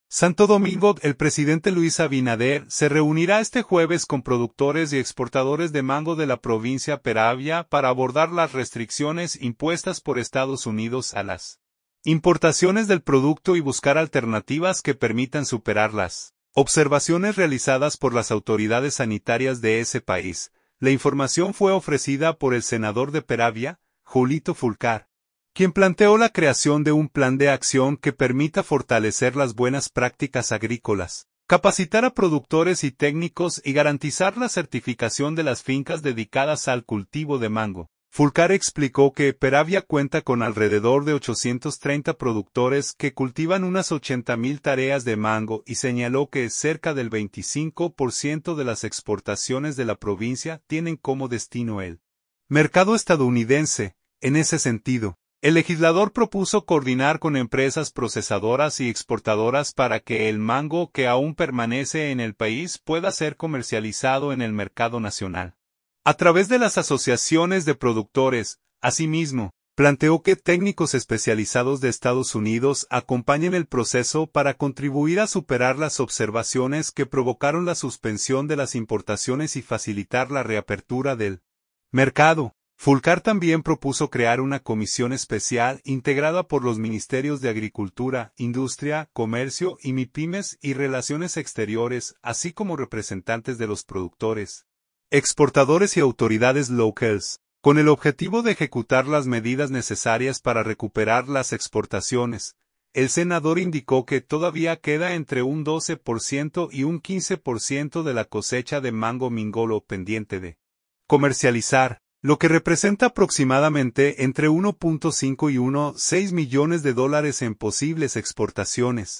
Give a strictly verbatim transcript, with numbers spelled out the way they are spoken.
Santo Domingo. El presidente Luis Abinader se reunirá este jueves con productores y exportadores de mango de la provincia Peravia para abordar las restricciones impuestas por Estados Unidos a las importaciones del producto y buscar alternativas que permitan superarlas. Observaciones realizadas por las autoridades sanitarias de ese país. La información fue ofrecida por el senador de Peravia, Julito Fulcar, quien planteó la creación de un plan de acción que permita fortalecer las buenas prácticas agrícolas, capacitar a productores y técnicos y garantizar la certificación de las fincas dedicadas al cultivo de mango. Fulcar explicó que Peravia cuenta con alrededor de ochocientos treinta productores que cultivan unas ochenta mil tareas de mango y señaló que cerca del veinticinco por ciento de las exportaciones de la provincia tienen como destino el mercado estadounidense. En ese sentido, el legislador propuso coordinar con empresas procesadoras y exportadoras para que el mango que aún permanece en el país pueda ser comercializado en el mercado nacional a través de las asociaciones de productores. Asimismo, planteó que técnicos especializados de Estados Unidos acompañen el proceso para contribuir a superar las observaciones que provocaron la suspensión de las importaciones y facilitar la reapertura del mercado. Fulcar también propuso crear una comisión especial integrada por los ministerios de Agricultura, Industria, Comercio y MIPYMES y Relaciones Exteriores, así como representantes de los productores, exportadores y autoridades locales, con el objetivo de ejecutar las medidas necesarias para recuperar las exportaciones. El senador indicó que todavía queda entre un doce por ciento y un quince por ciento de la cosecha de mango mingolo pendiente de comercializar, lo que representa aproximadamente entre uno punto cinco y uno punto seis millones de dólares en posibles exportaciones.